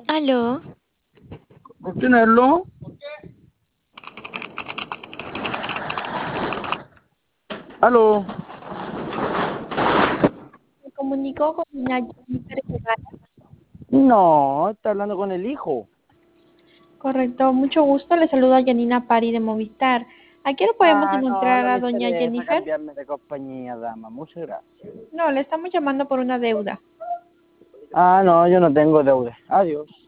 Aló, ¿Obtenerlo? ¿Aló? me comunicó con una Jennifer Guevara. No, está hablando con el hijo. Correcto, mucho gusto. Le saludo a Janina Pari de Movistar. ¿A qué hora podemos No, encontrar no a me doña interesa Jennifer? cambiarme de compañía, dama. Muchas gracias. No, le estamos llamando por una deuda. No, yo no tengo deuda. Adiós.